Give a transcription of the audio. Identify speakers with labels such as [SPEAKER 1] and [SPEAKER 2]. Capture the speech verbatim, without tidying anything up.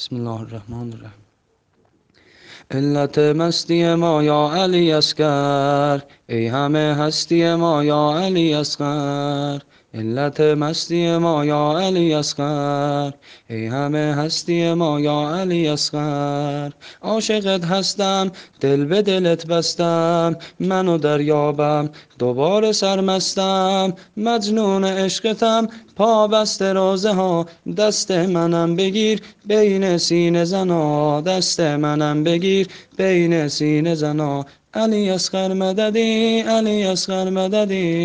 [SPEAKER 1] بسم الله الرحمن الرحیم. علت مستی ما یا علی اصغر، ای همه هستی ما یا علی اصغر. علت مستی ما یا علی اصغر، ای همه هستی ما یا علی اصغر. عاشقت هستم دل به دلت بستم، منو دریابم دوباره سرمستم. مجنون عشقتم پا بسته روزه ها، دست منم بگیر بین سینه زنا، دست منم بگیر بین سینه زنا. علی اصغر مددی، علی اصغر مددی.